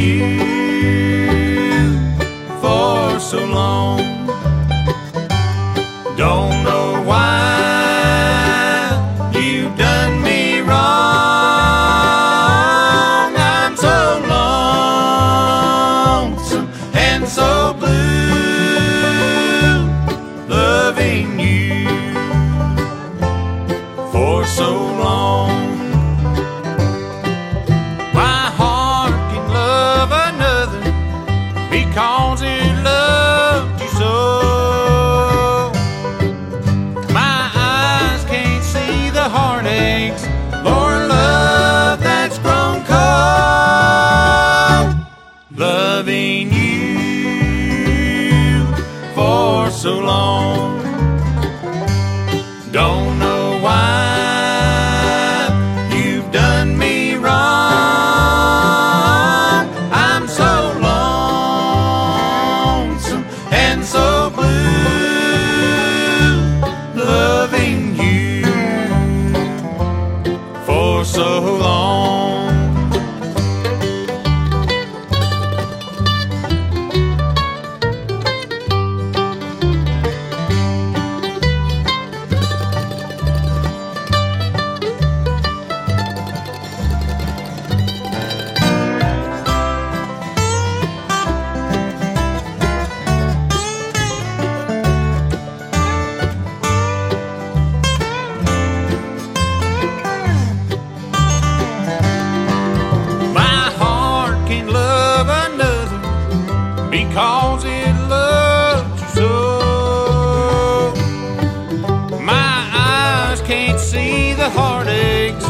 you for so long. Don't know why you've done me wrong. I'm so lonesome and so blue, loving you for so long. My heart can love another because it loved you so. My eyes can't see the heartaches or love that's grown cold, loving you for so long. Don't know why you've done me wrong. I'm so lonesome and so blue, loving you for so long. Because it loves you so. My eyes can't see the heartaches